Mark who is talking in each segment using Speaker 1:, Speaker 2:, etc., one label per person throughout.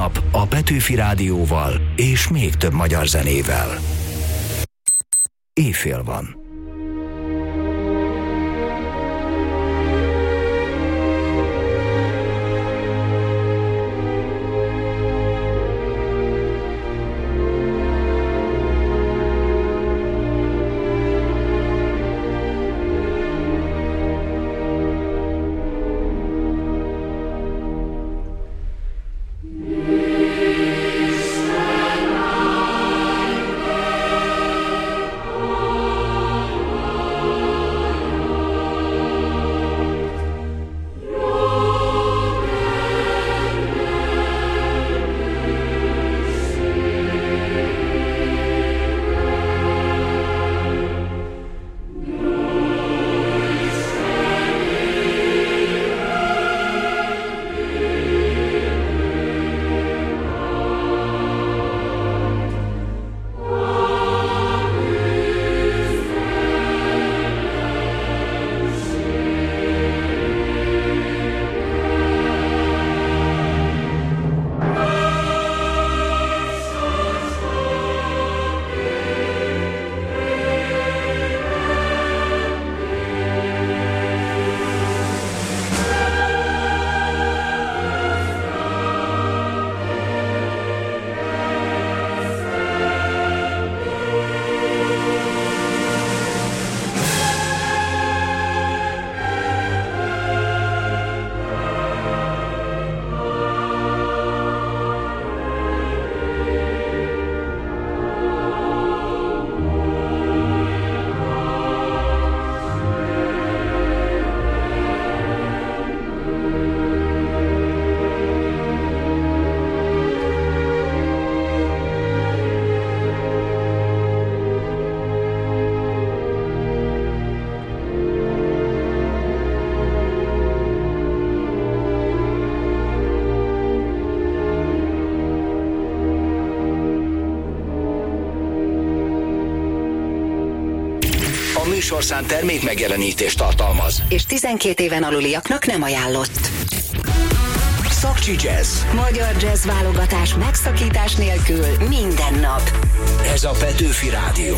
Speaker 1: nap a Petőfi Rádióval és még több magyar zenével. Éjfél van.
Speaker 2: Műsorszám termék megjelenítést tartalmaz.
Speaker 3: És 12 éven aluliaknak nem ajánlott.
Speaker 2: Szakcsi Jazz.
Speaker 3: Magyar jazz válogatás megszakítás nélkül minden nap.
Speaker 2: Ez a Petőfi Rádió.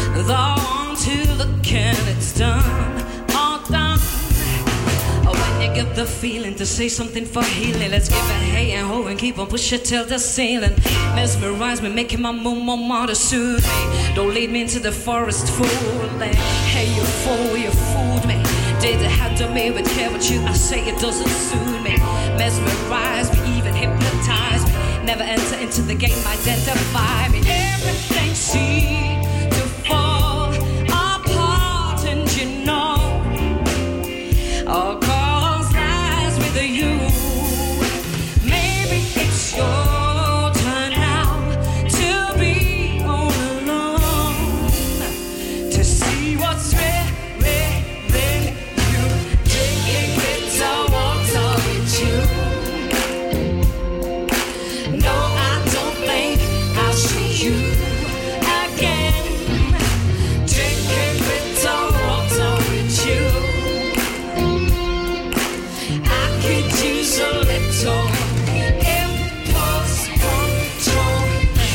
Speaker 4: Though on to look and it's done, all done. When you get the feeling to say something for healing. Let's give a hey and ho and keep on pushing till the ceiling. Mesmerize me, making my moon more to soothe me. Don't lead me into the forest fooling. Hey, you fool, you fooled me. Did it have to me with care what you I say it doesn't suit me. Mesmerize me, even hypnotize me. Never enter into the game, identify me. Everything seemed to fall apart, and you know all cause lies with you. Maybe it's your turn now to be all alone, to see what's within you. Drinking bitter water with you. No, I don't think I'll see you again. Drinking bitter water with you. I could use a little impulse control.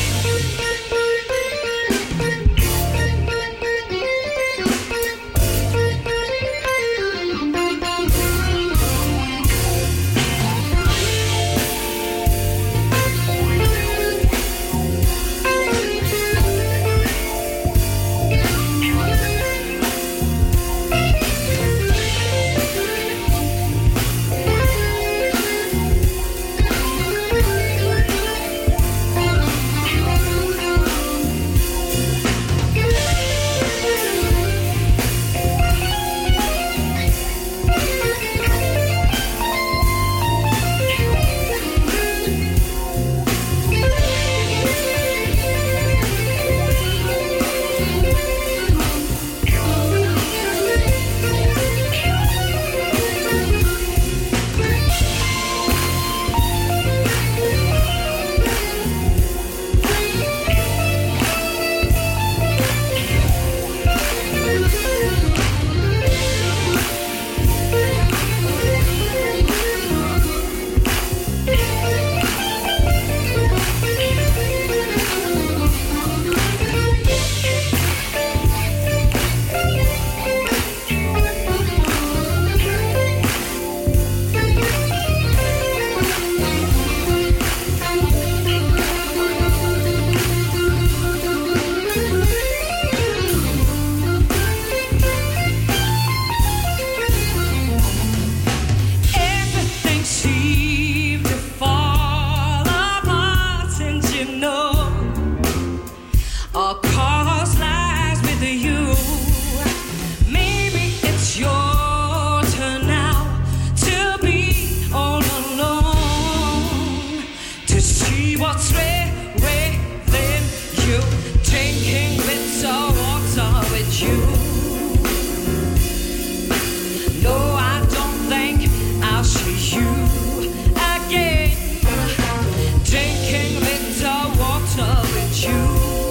Speaker 4: Everything seemed to fall apart, and you know all cause lies with you. Maybe it's your turn now to be all alone, to see what's within you. Drinking bitter water with you. No, I don't think I'll see you again. Drinking bitter water with you.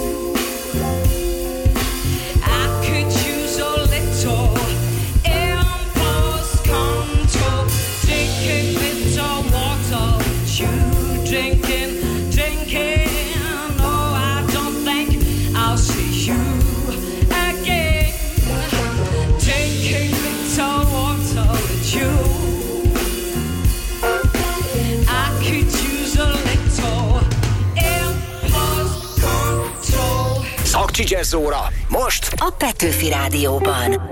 Speaker 4: I could use a little impulse control. Drinking bitter water with you. Drinking. No, I don't think I'll see you again. Drinking bitter water with you. I could use a little impulse control.
Speaker 2: Szakcsi Jazz óra, most
Speaker 3: A Petőfi Rádióban.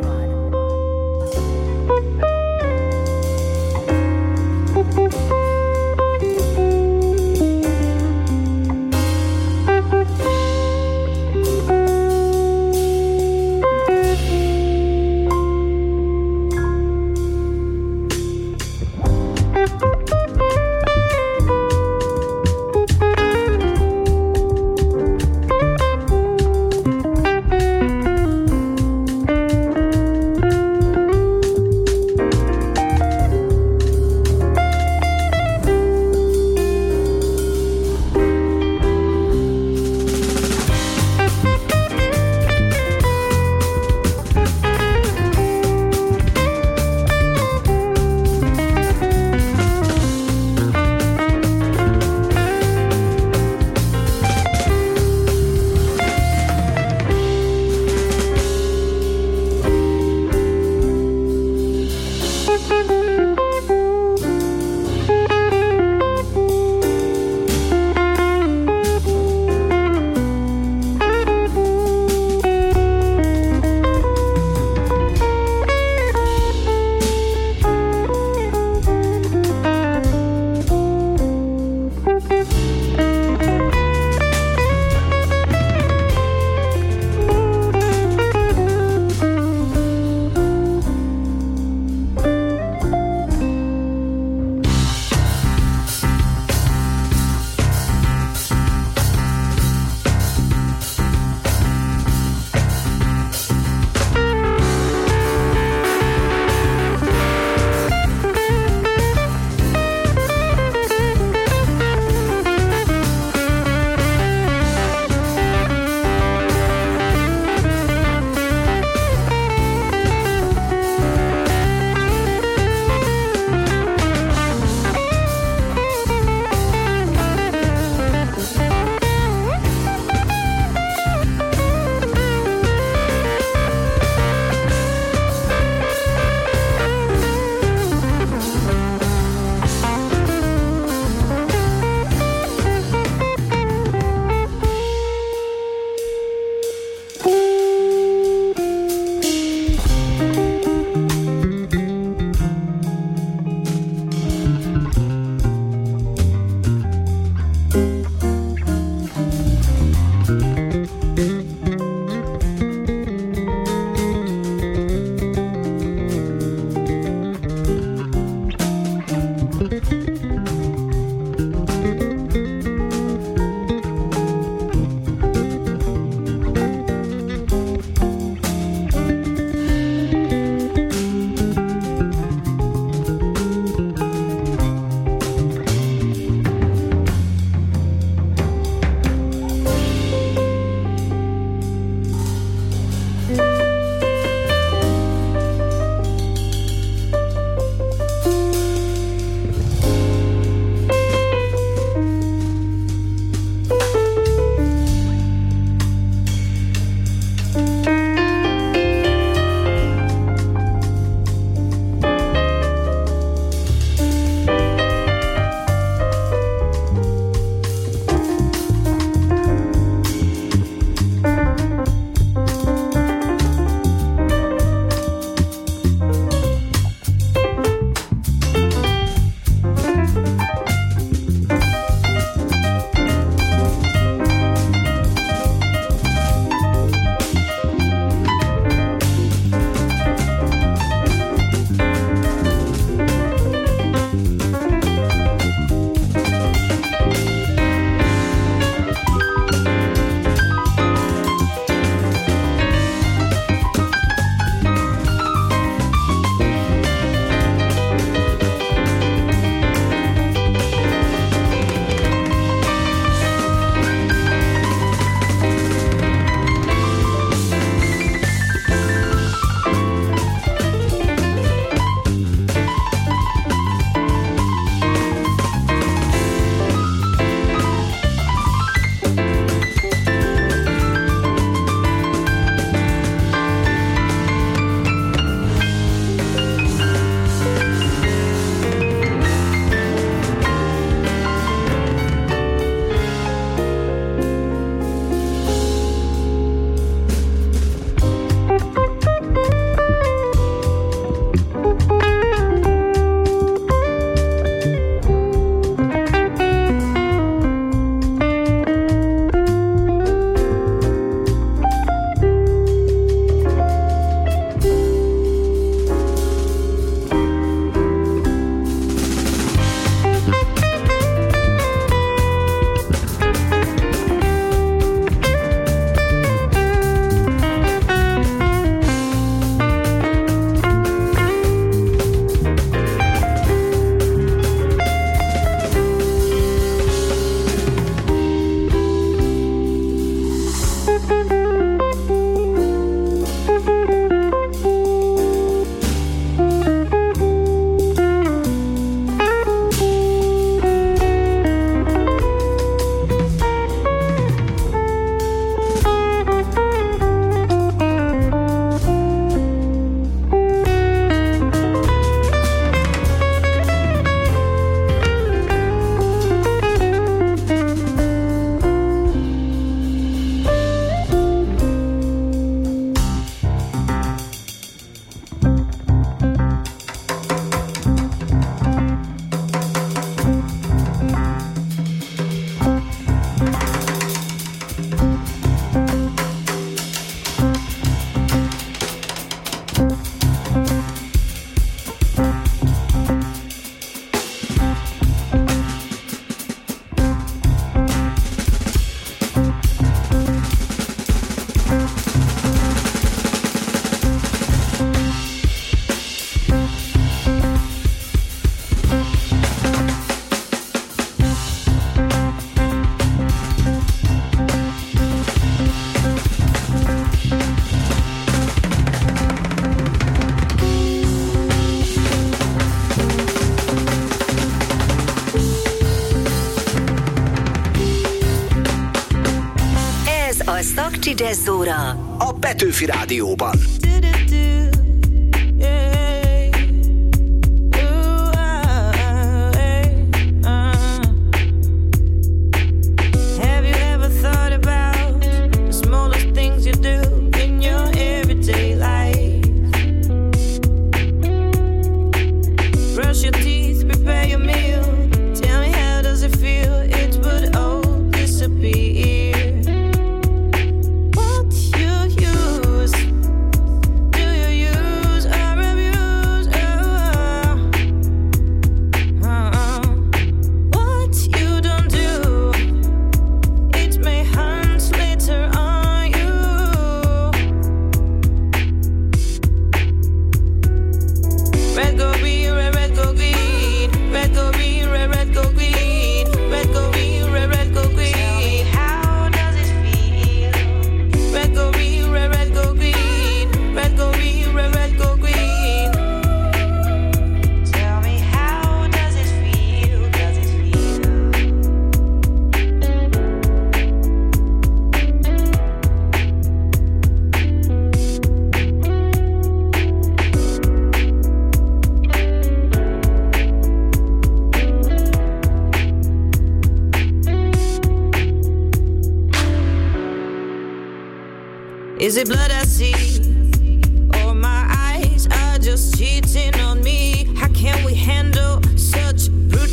Speaker 3: Jazzóra
Speaker 2: a Petőfi Rádióban.
Speaker 5: Is it blood I see? Or my eyes are just cheating on me? How can we handle such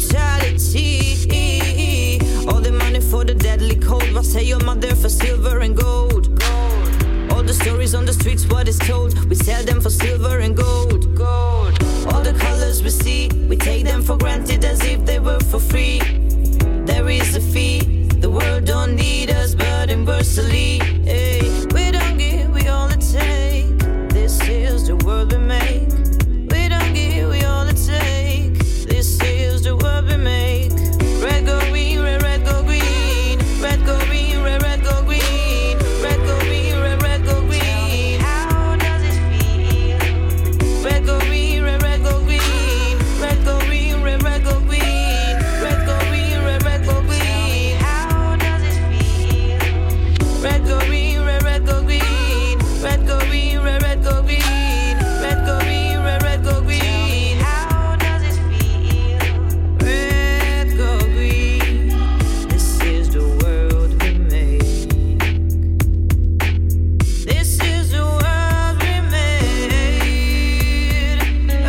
Speaker 5: brutality? All the money for the deadly cold. What say your mother for silver and gold? All the stories on the streets, what is told? We sell them for silver and gold. All the colors we see, we take them for granted as if they were for free. There is a fee. The world don't need us, but universally, hey. We don't give, we only take. This is the world we make. We don't give, we only take. This is the world we make. Red go green, red go green. Red go green, red go green. Red go green, red go green. How does it feel? Red go green, red go green. Red go green, red go green. Red go green, red go green. How does it feel? Red go green, red go green. Red go green, red go green. Red go green, red go green. How does it feel? Red go green. This is the world we make. This is the world we made. Oh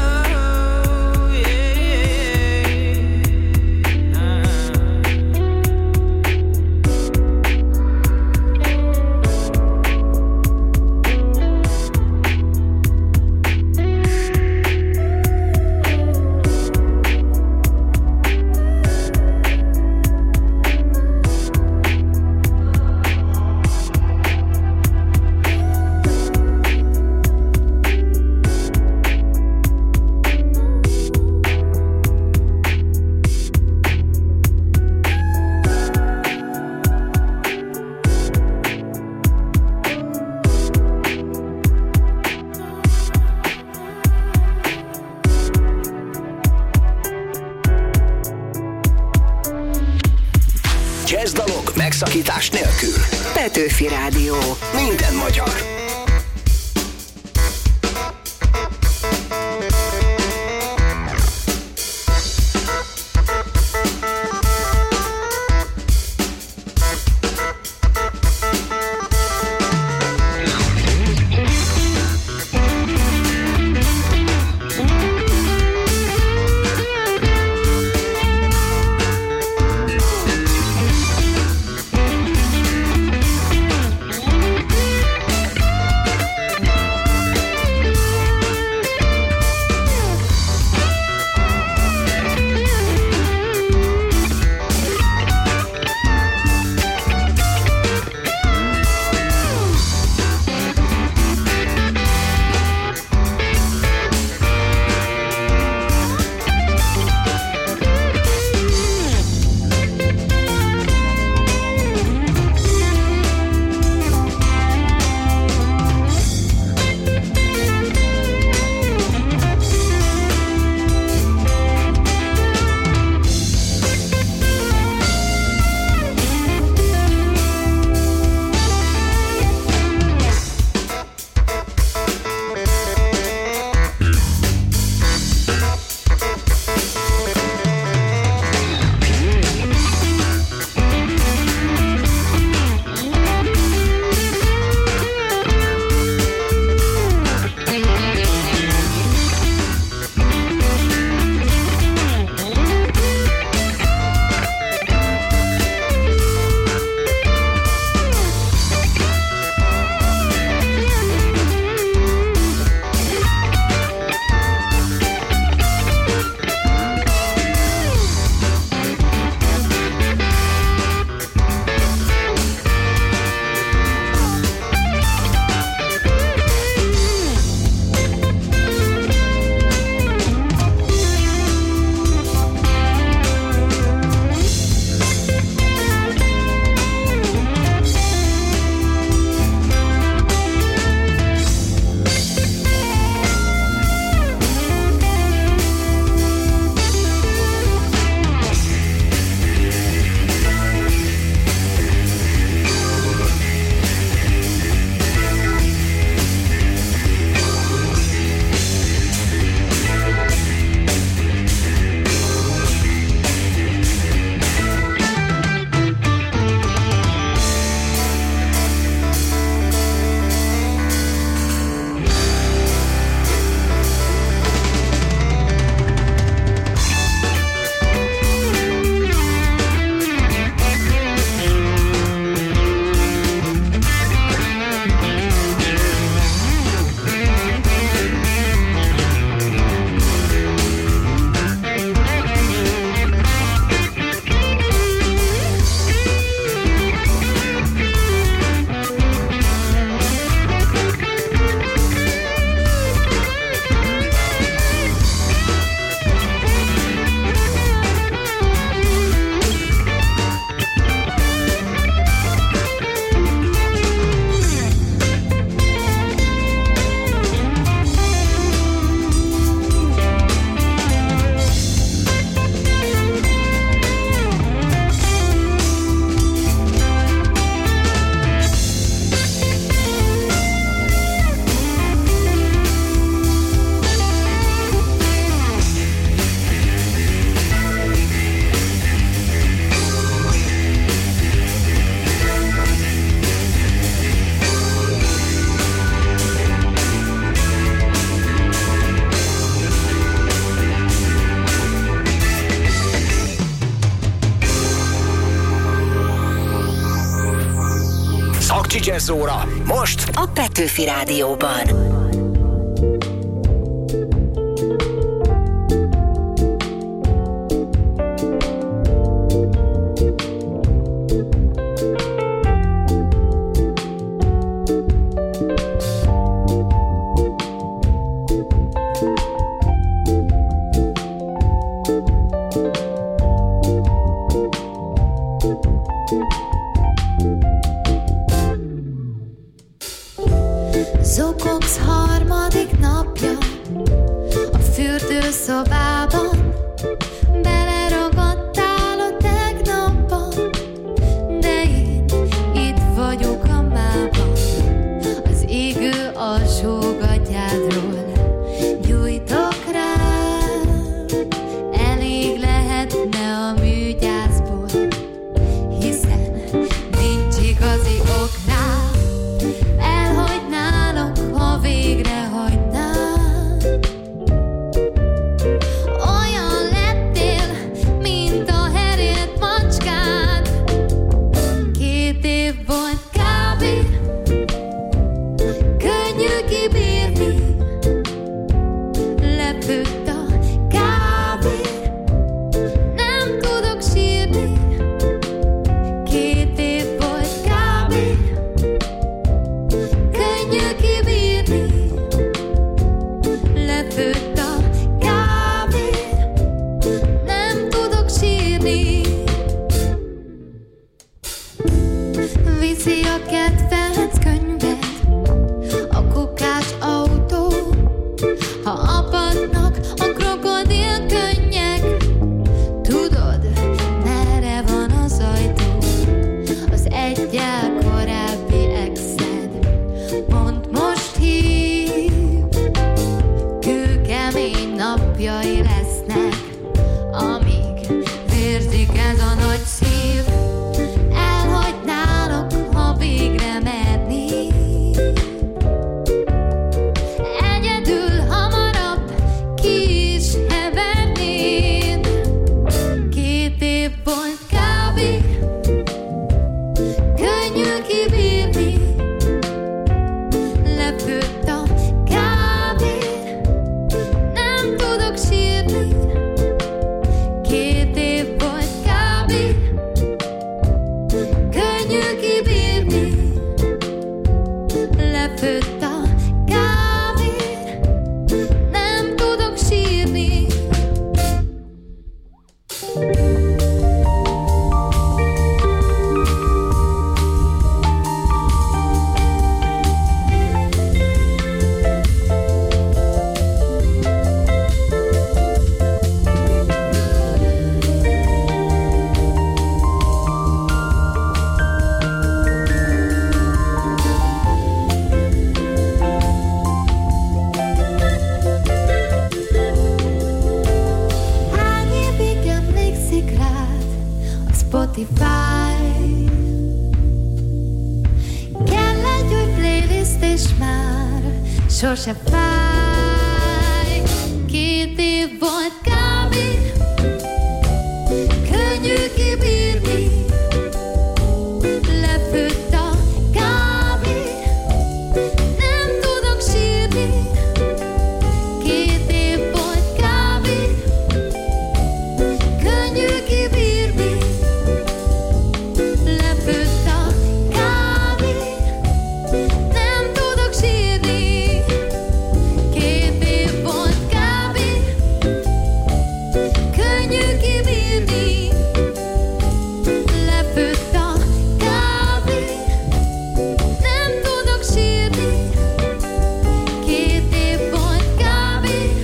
Speaker 2: Jazzdalok megszakítás nélkül.
Speaker 3: Petőfi Rádió.
Speaker 2: Minden magyar. Zakcsi Jazz óra most
Speaker 3: a Petőfi Rádióban.
Speaker 6: Zokogsz harmadik napja a fürdőszobában, beleragadtál a tegnapban, de én itt vagyok a mában, az égő alsógatyádról gyújtok rám. Elég lehetne a műgyászból, hiszen nincs igazi ok rá. Elhagynálok, ha végre hagynál. Olyan lettél, mint a herélt macskád. 2 év volt kb. Könnyű kibírni. Lepőtt a kávé. Nem tudok sírni. 2 év volt kb. Könnyű kibírni. Lepőtt a kávé. Nem tudok sírni. Viszi a kedvenc könyved a kukás autó. Ha apadnak a krokodil könnyek, tudod, merre van az ajtó. Az egyel korábbi exed pont most hív. Kőkemény napjai lesznek, amíg vérzik ez a nagy szív. Elhagynálok, ha végre mernék. Egyedül hamarabb ki is hevernéd. 2 év volt kb. Könnyű kibírni. Lepőtt a kávé. Nem tudok sírni. 2 év volt kb. Könnyű kibírni. Lepőtt a kávé. Nem tudok sírni. Hány évig emlékszik rád a Spotify? Kell egy új playlist és már sose fáj. 2 év volt kb. Könnyű kibírni. Lepőtt a kávé. Nem tudok sírni. 2 év volt kb. Könnyű kibírni. Lepőtt a kávé. Nem tudok sírni. 2 év volt kb. Könnyű kibírni. Lepőtt a kávé. Nem tudok sírni. 2 év volt kb.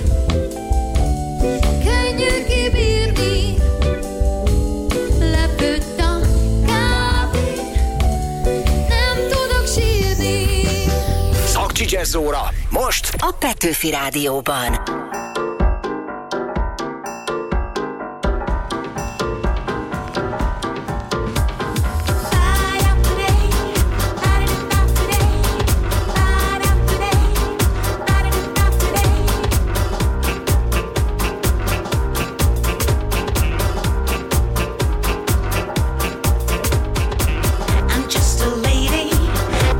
Speaker 6: Könnyű kibírni. Lepőtt a kávé. Nem tudok sírni.
Speaker 2: Zakcsi Jazz óra most
Speaker 3: A Petőfi Rádióban.
Speaker 6: I'm just a lady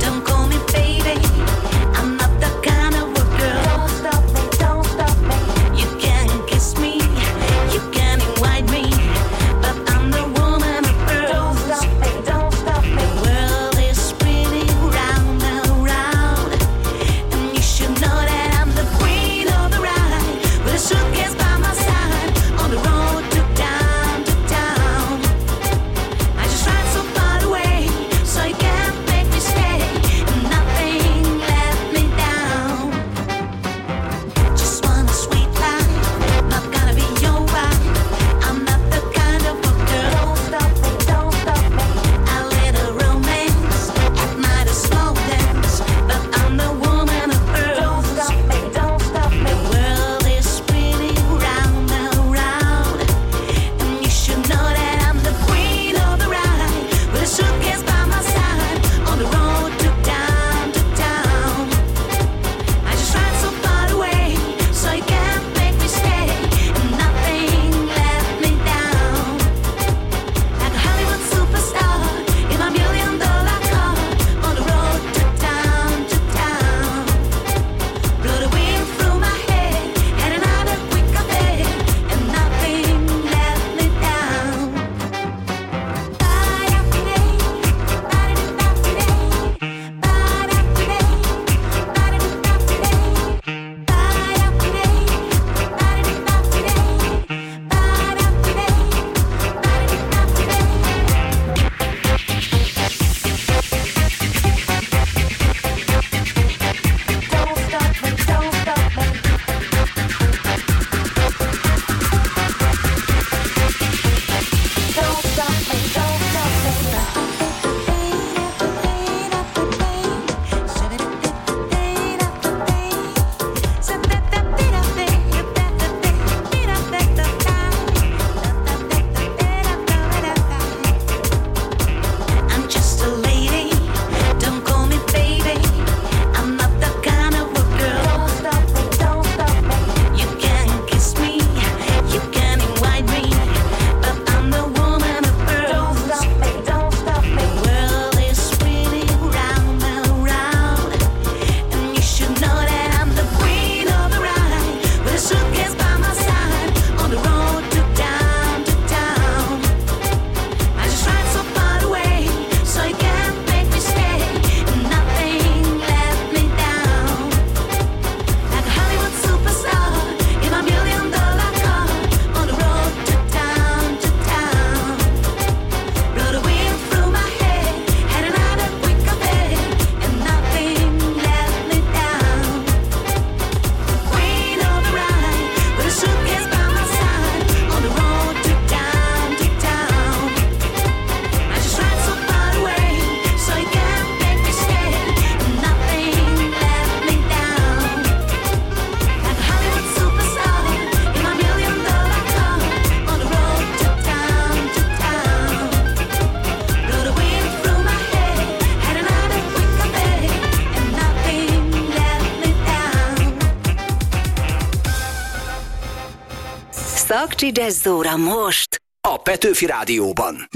Speaker 3: Sakcsi Jazzóra most
Speaker 2: A Petőfi Rádióban.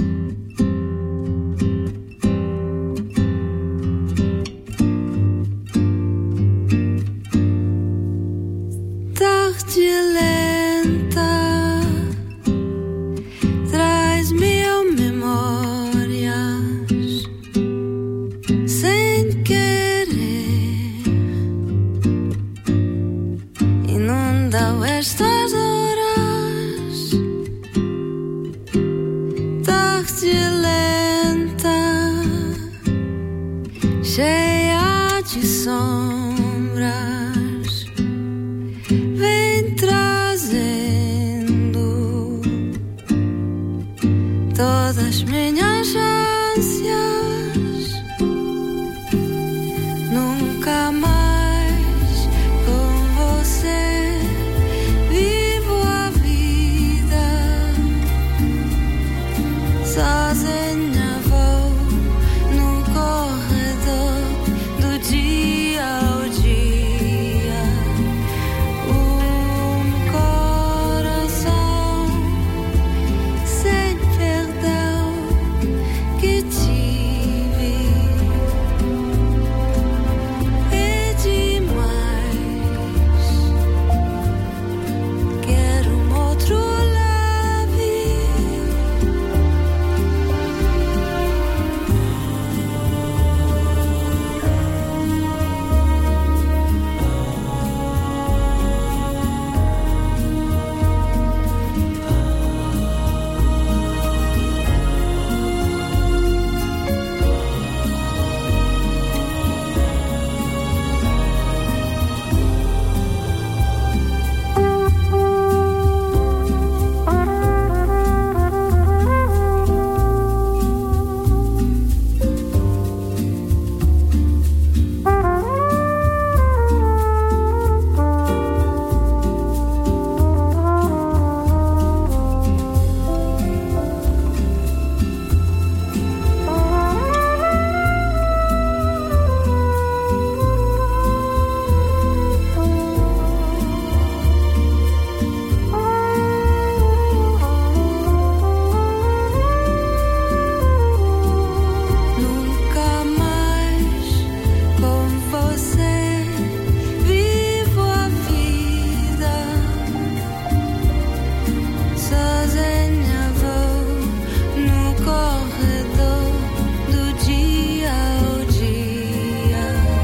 Speaker 6: Tarde lenta traz-me memórias sem querer, inunda estas horas. Tarde lenta, cheia de sombras, vem trazendo todas minhas ânsias. Nunca mais com você vivo a vida. Sozinha vou no corredor do dia ao dia. Coração sem perdão que tive é demais. Quero outro leve. Nunca mais com você vivo a vida. Sozinha vou no corredor do dia ao dia.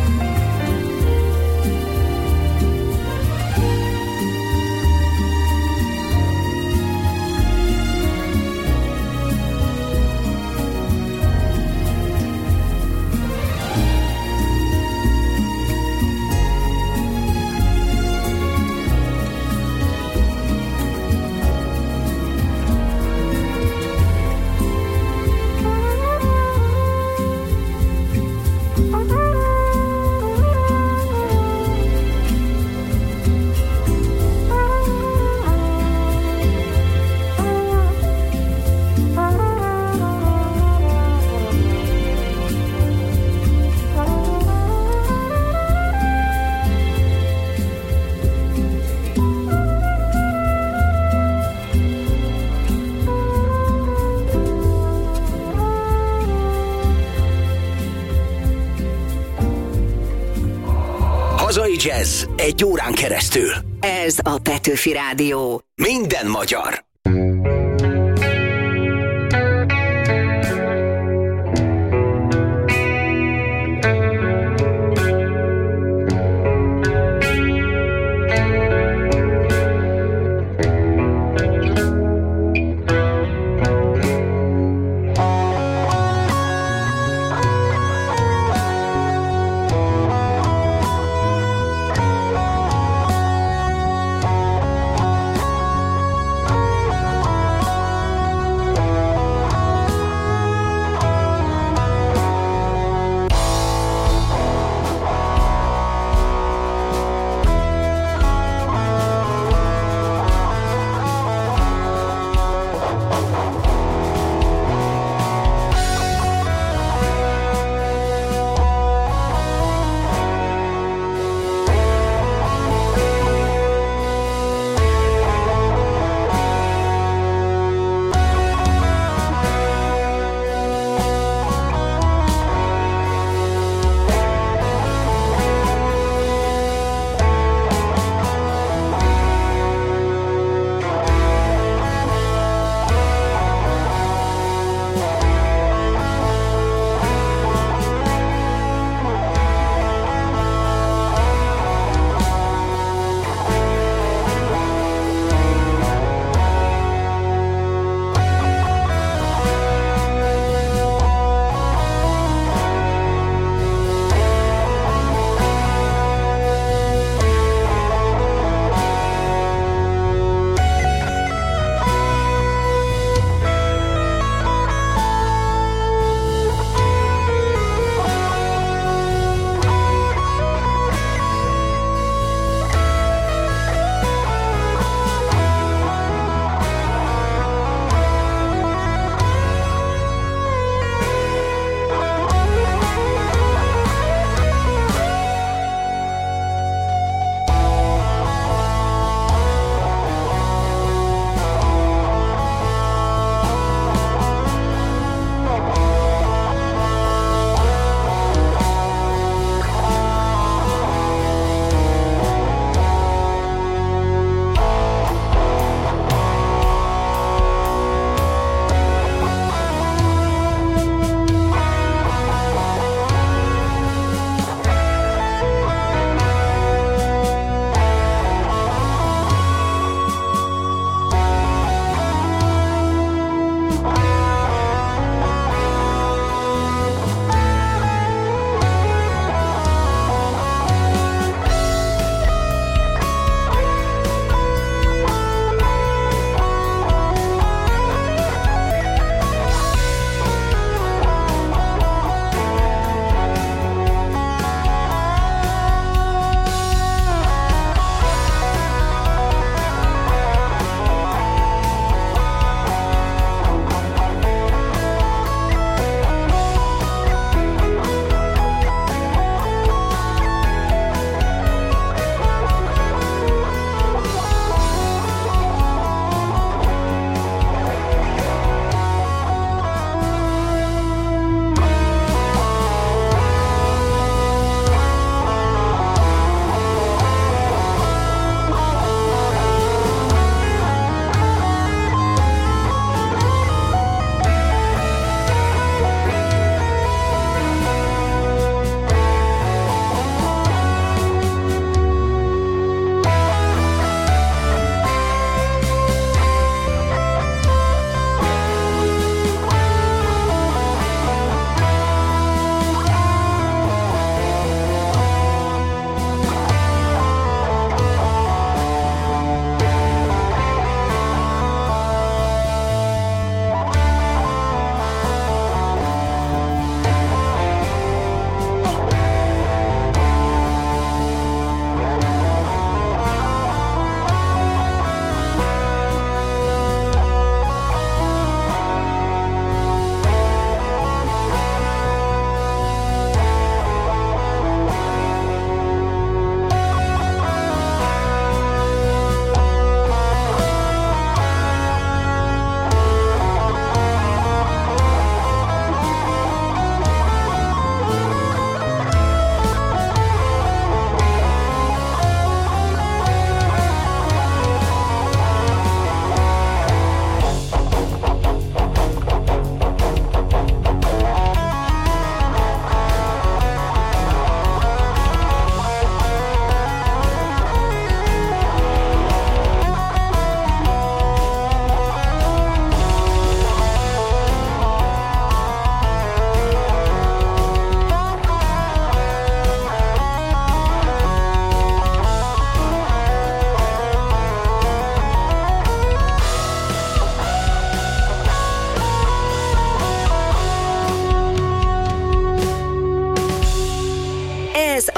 Speaker 2: Hazai jazz egy órán keresztül.
Speaker 3: ez a Petőfi Rádió.
Speaker 2: Minden magyar.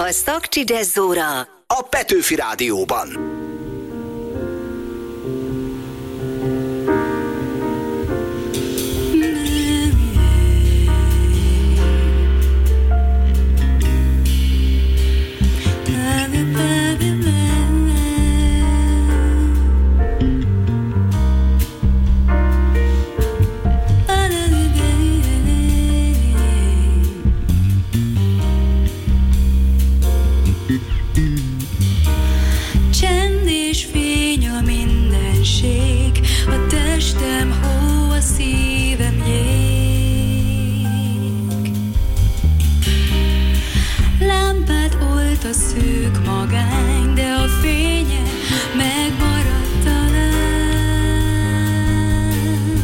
Speaker 3: A Szakcsi Jazzóra
Speaker 2: a Petőfi Rádióban.
Speaker 6: A szűk magány, de a fénye megmaradt talán.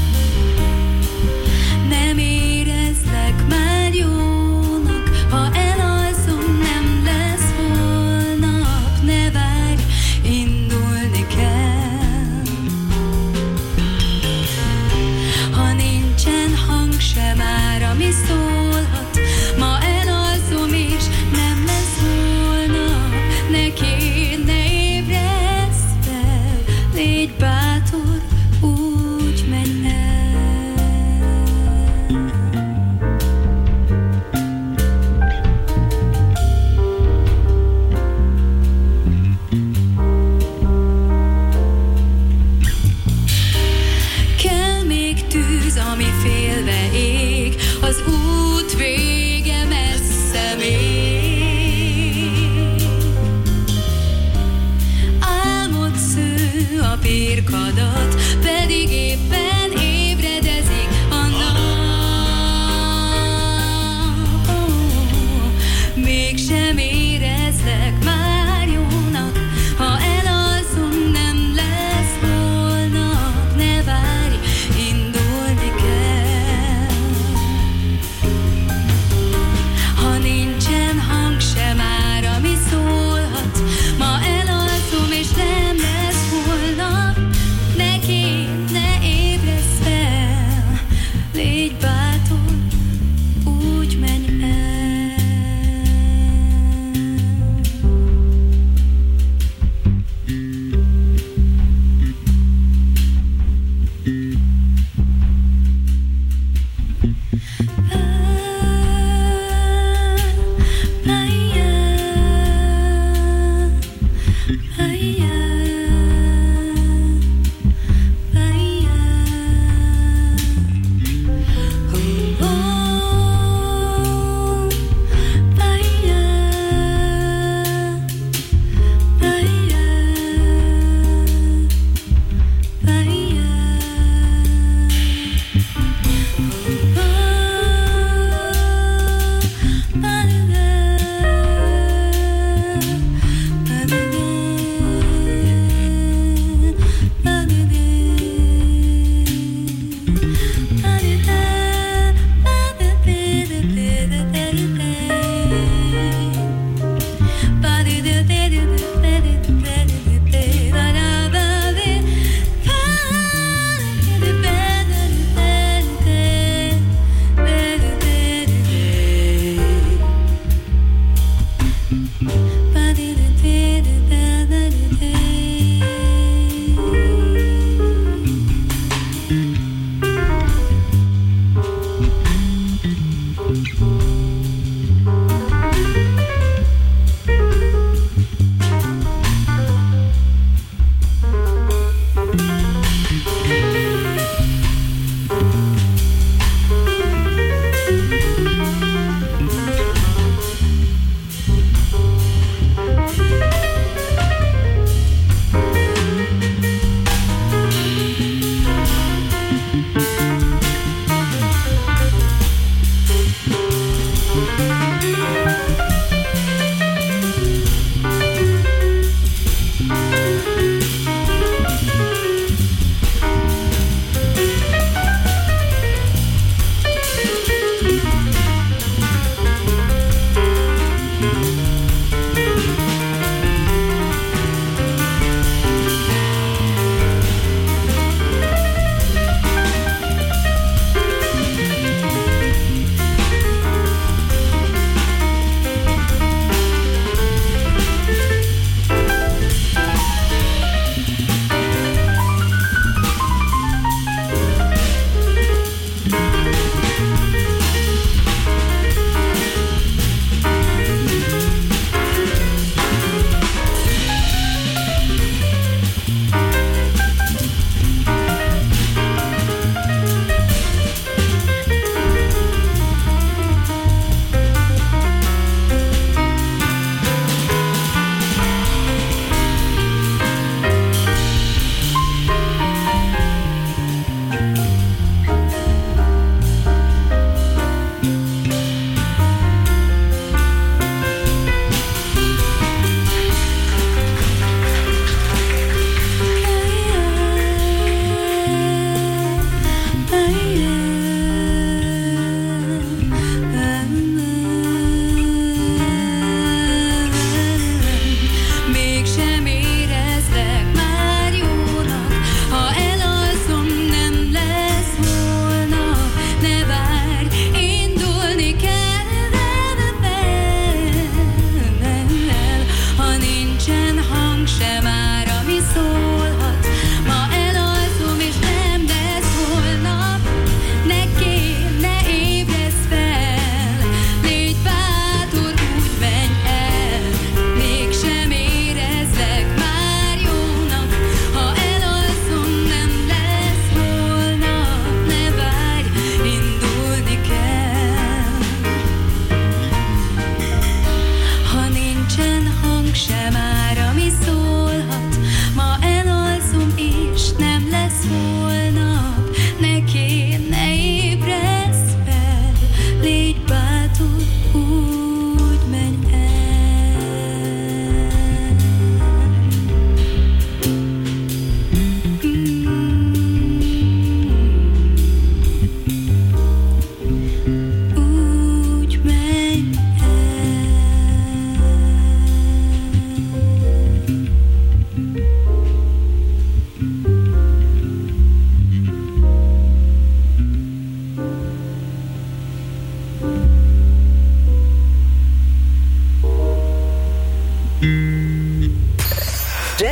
Speaker 6: Nem érezlek már jónak, ha elalszom, nem lesz holnap. Ne várj, indulni kell. Ha nincsen hang se már, ami szólhat, ma elalszom és nem lesz holnap. Ne kérj, ne ébredsz fel, légy bátor, úgy menj el. Kell még tűz, ami félve ég, az út vége messze még. Álmod sző a pirkadat, pedig éppen ébredezik a nap. Mégsem érezlek már jónak, ha elalszom, nem lesz holnap. Ne várj, indulni kell.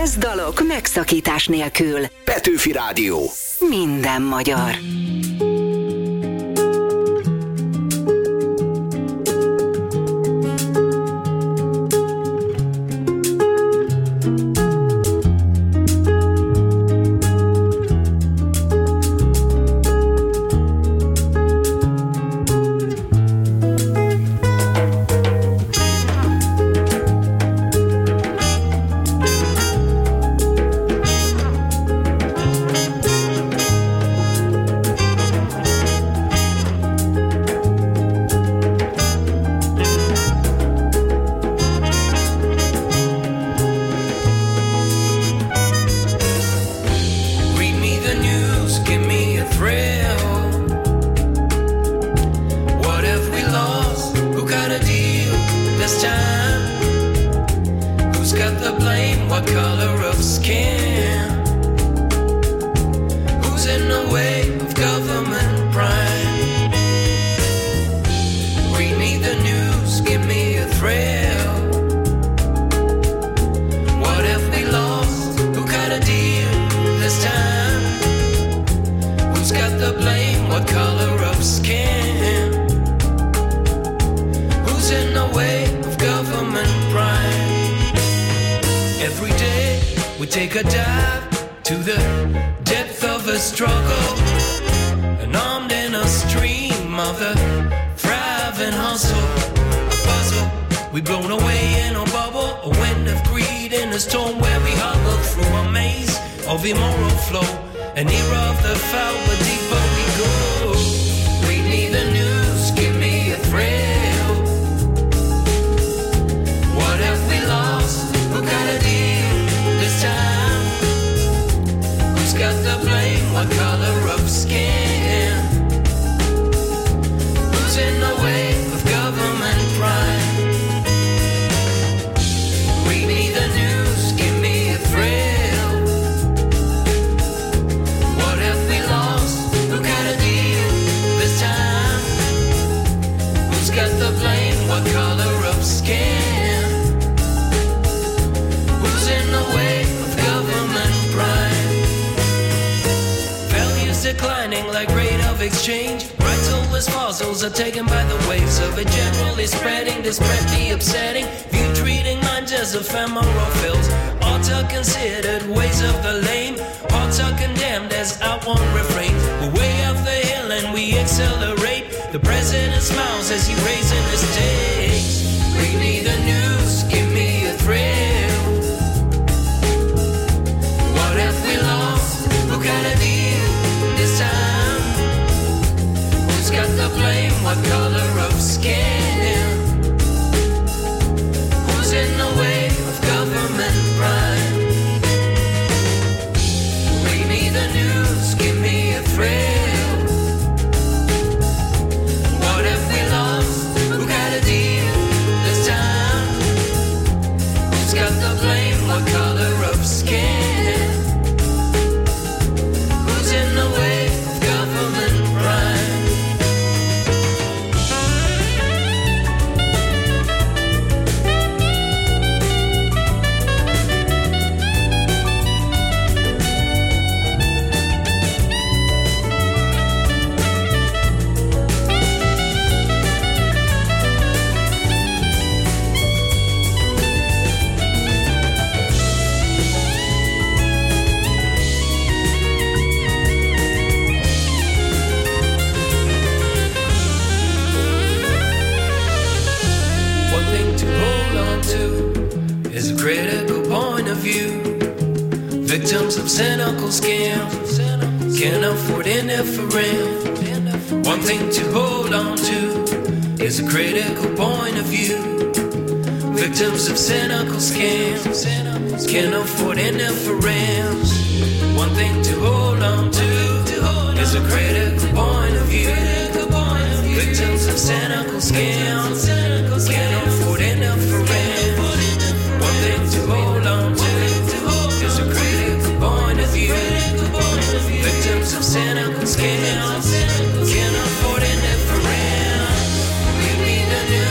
Speaker 3: Jazz dalok megszakítás nélkül.
Speaker 2: Petőfi Rádió.
Speaker 3: Minden magyar.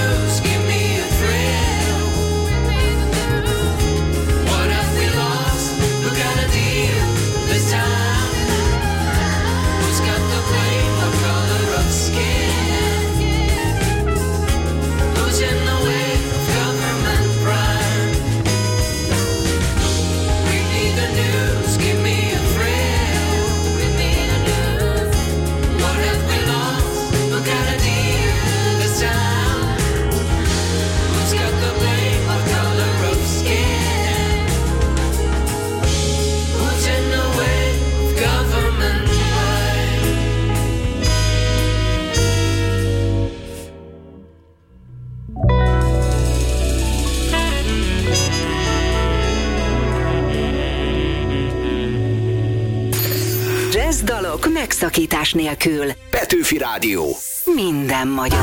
Speaker 7: What have we lost?
Speaker 3: megszakítás nélkül.
Speaker 2: Petőfi Rádió.
Speaker 3: Minden magyar.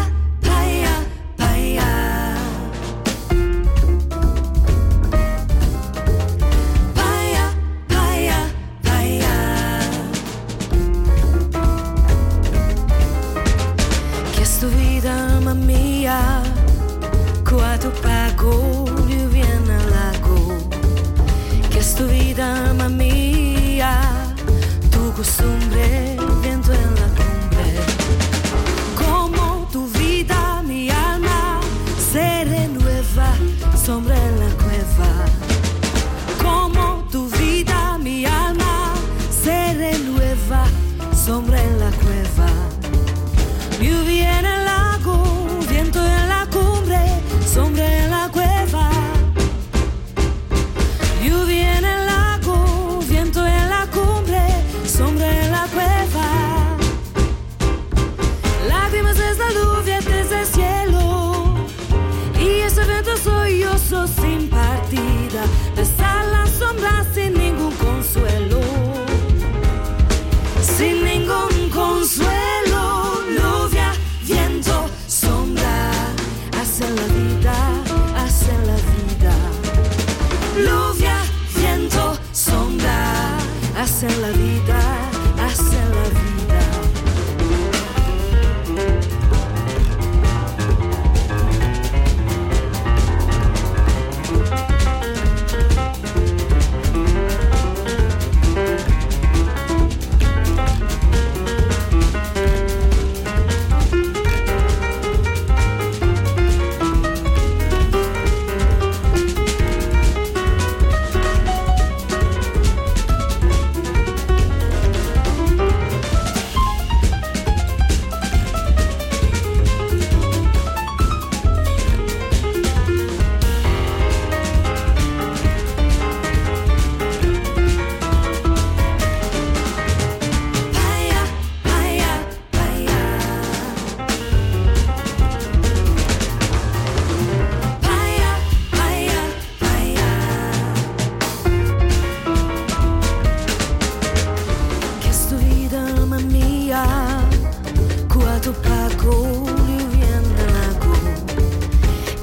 Speaker 6: Tu vida, alma mía, cuánto pago, lluvia en el lago. Que es tu vida, alma mía, tu costumbre, viento en la cumbre. Como tu vida, mi alma, se renueva, sombra en la cueva. Como tu vida, mi alma, se renueva, sombra en la cueva. Lluvia en el lago, viento en la cumbre, sombra en la cueva. Lluvia en el lago, viento en la cumbre, sombra en la cueva. Lágrimas es la lluvia desde el cielo, y ese viento soy yo, sin partida. Besar la sombra sin ningún consuelo, sin ningún consuelo. Viento, sombra, hacen la vida, hacen la vida. Lluvia, viento, sombra, hacen la vida, hacen la vida.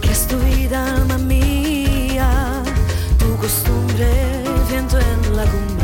Speaker 6: Alma mía, tu costumbre, viento en la cumbre.